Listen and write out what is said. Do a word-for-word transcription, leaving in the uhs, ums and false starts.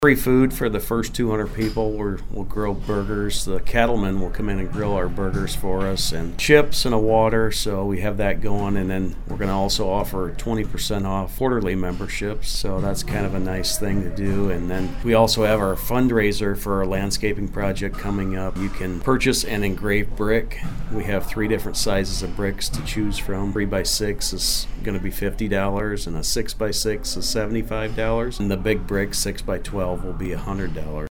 Free food for the first two hundred people. We're, we'll grill burgers. The cattlemen will come in and grill our burgers for us, and chips and a water, so we have that going. And then we're going to also offer twenty percent off quarterly memberships, so that's kind of a nice thing to do. And then we also have our fundraiser for our landscaping project coming up. You can purchase an engraved brick. We have three different sizes of bricks to choose from. Three by six is going to be fifty dollars, and a six by six is seventy-five dollars, and the big brick, six by twelve, will be one hundred dollars.